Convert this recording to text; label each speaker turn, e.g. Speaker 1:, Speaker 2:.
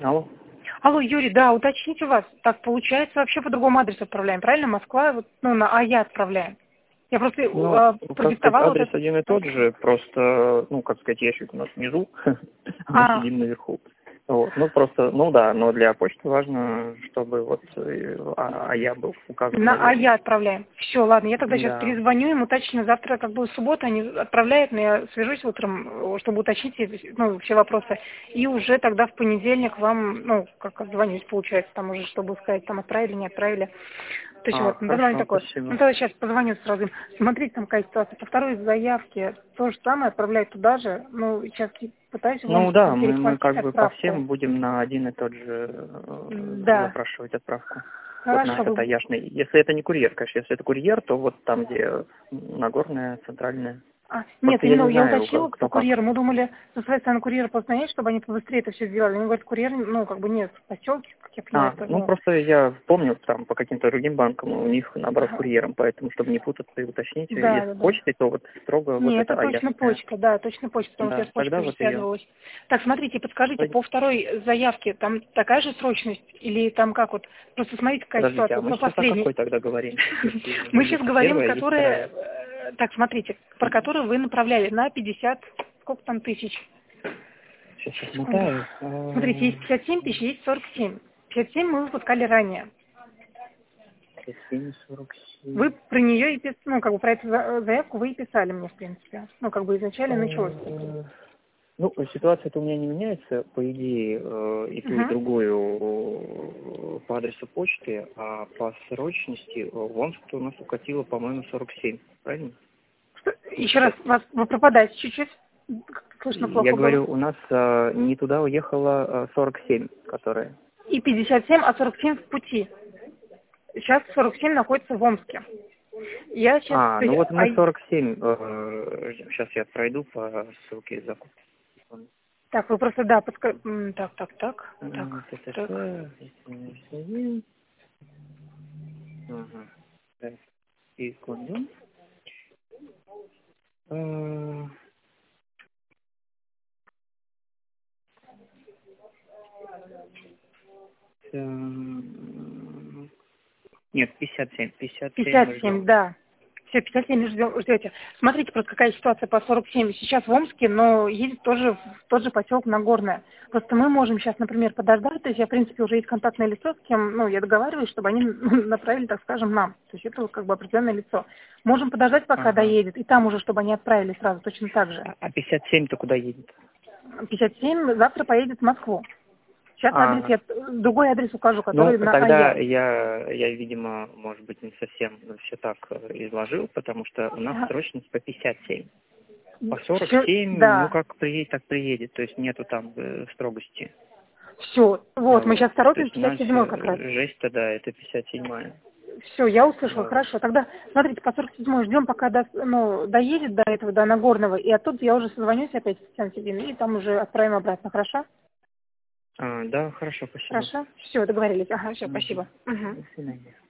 Speaker 1: Алло.
Speaker 2: Алло, Юрий, да, уточните у вас. Так, получается, вообще по другому адресу отправляем, правильно? Москва, вот, ну, на АЯ отправляем. Я просто
Speaker 1: Ну, как сказать,
Speaker 2: продиктовала вот
Speaker 1: адрес
Speaker 2: это.
Speaker 1: один и тот же, просто, ну, как сказать, ящик у нас внизу, а мы сидим наверху. Вот. Ну, просто, ну да, но для почты важно, чтобы вот АЯ был указан
Speaker 2: На
Speaker 1: наверное.
Speaker 2: АЯ отправляем. Все, ладно, я тогда сейчас
Speaker 1: Да.
Speaker 2: перезвоню им, уточню. Завтра как бы суббота они отправляют, но я свяжусь утром, чтобы уточнить ну, все вопросы. И уже тогда в понедельник вам, ну, как отзвонюсь, получается, там уже, чтобы сказать, там отправили, не отправили. То есть вот, давай
Speaker 1: Хорошо,
Speaker 2: такое. Ну,
Speaker 1: спасибо.
Speaker 2: тогда сейчас позвоню сразу. Смотрите, там какая ситуация. По второй заявке то же самое, отправляют туда же. Ну, сейчас пытаюсь вам
Speaker 1: Ну да, мы
Speaker 2: перехватить
Speaker 1: как бы по
Speaker 2: отправку.
Speaker 1: всем будем на один и тот же
Speaker 2: Да.
Speaker 1: запрашивать отправку. Вот на
Speaker 2: Хорошо,
Speaker 1: этот аяшный. Если это не курьер, конечно, если это курьер, то вот там, где Нагорная, Центральная.
Speaker 2: Нет,
Speaker 1: Просто я
Speaker 2: именно
Speaker 1: не
Speaker 2: я
Speaker 1: знаю,
Speaker 2: уточнила по
Speaker 1: кто как.
Speaker 2: курьеру. Мы думали, со своей стороны курьера позвонить, чтобы они побыстрее это все сделали. Они говорят, курьер, ну, как бы нет, в поселке, как я понимаю, это,
Speaker 1: Ну
Speaker 2: ну...
Speaker 1: просто я помню, там по каким-то другим банкам у них наоборот курьером, поэтому, чтобы не путаться и уточнить,
Speaker 2: Да,
Speaker 1: если
Speaker 2: да, да.
Speaker 1: почтой, то вот строго вот
Speaker 2: Не,
Speaker 1: это
Speaker 2: это точно
Speaker 1: аяшная.
Speaker 2: почта, да, точно почта, потому что я
Speaker 1: Да,
Speaker 2: с почтой
Speaker 1: тогда
Speaker 2: уже
Speaker 1: вот ее.
Speaker 2: связывалась. Так, смотрите, подскажите, по второй заявке там такая же срочность или там как вот? Просто смотрите, какая
Speaker 1: Подождите,
Speaker 2: ситуация.
Speaker 1: а
Speaker 2: Вот
Speaker 1: мы
Speaker 2: по
Speaker 1: сейчас о
Speaker 2: последней.
Speaker 1: какой тогда говорим?
Speaker 2: Мы сейчас
Speaker 1: Есть
Speaker 2: говорим,
Speaker 1: первая, есть
Speaker 2: которые...
Speaker 1: вторая.
Speaker 2: Так, смотрите, про которые вы направляли на 50, сколько там тысяч?
Speaker 1: Сейчас
Speaker 2: Секунду.
Speaker 1: отмотаю.
Speaker 2: Смотрите, есть 57 тысяч, есть 47. 57 мы выпускали ранее.
Speaker 1: 7,47.
Speaker 2: Вы про нее и ну, как бы про эту заявку вы и писали мне, в принципе. Ну, как бы изначально началось.
Speaker 1: Ну, ситуация-то у меня не меняется, по идее, и ту, и
Speaker 2: Угу.
Speaker 1: другую по адресу почты, а по срочности в Омск у нас укатило, по-моему, 47, правильно?
Speaker 2: Еще раз, вы пропадаете чуть-чуть. Слышно
Speaker 1: Я
Speaker 2: плохо было.
Speaker 1: говорю, у нас не туда уехало 47, которая.
Speaker 2: И 57, а 47 в пути. Сейчас 47 находится в Омске. Я сейчас...
Speaker 1: Ну вот мы 47, сейчас я пройду по ссылке закупки.
Speaker 2: Так, вы просто, да, так.
Speaker 1: Ага. Так, секунду. Нет, 57. 57 мы
Speaker 2: 57,
Speaker 1: ждем.
Speaker 2: да. Все, 57 ждете. Смотрите, просто какая ситуация по 47. Сейчас в Омске, но едет тоже в тот же поселок Нагорное. Просто мы можем сейчас, например, подождать. То есть я, в принципе, уже есть контактное лицо, с кем, ну, я договариваюсь, чтобы они направили, так скажем, нам. То есть это вот как бы определенное лицо. Можем подождать, пока
Speaker 1: Ага.
Speaker 2: доедет, и там уже, чтобы они отправили сразу, точно так же.
Speaker 1: А 57-то куда едет?
Speaker 2: 57 завтра поедет в Москву. Сейчас адрес, я другой адрес укажу,
Speaker 1: Ну,
Speaker 2: который на
Speaker 1: тогда
Speaker 2: АЯ.
Speaker 1: я, видимо, может быть, не совсем все так изложил, потому что у нас срочность по 57. По
Speaker 2: Все,
Speaker 1: 47, ну,
Speaker 2: да.
Speaker 1: как приедет, так приедет. То есть нету там строгости.
Speaker 2: Все. Вот, мы
Speaker 1: Вот.
Speaker 2: сейчас
Speaker 1: То
Speaker 2: торопим
Speaker 1: есть у нас
Speaker 2: 57 как раз.
Speaker 1: жесть-то, да, это 57-я.
Speaker 2: Все, я услышала,
Speaker 1: Вот.
Speaker 2: хорошо. Тогда, смотрите, по 47 ждем, пока доедет до этого, до Нагорного, и оттуда я уже созвонюсь опять с Татьяной Сергеевной, и там уже отправим обратно, хорошо?
Speaker 1: Да, хорошо, спасибо.
Speaker 2: Хорошо? Все, договорились. Ага, все,
Speaker 1: Мгм.
Speaker 2: спасибо. Угу.
Speaker 1: До свидания.